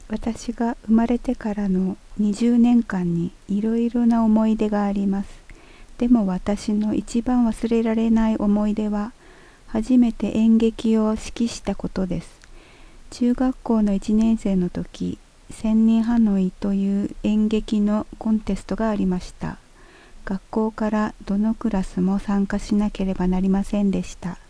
私が生まれてからの20年間にいろいろな思い出があります。でも私の一番忘れられない思い出は、初めて演劇を指揮したことです。中学校の1年生の時、千人ハノイという演劇のコンテストがありました。学校からどのクラスも参加しなければなりませんでした。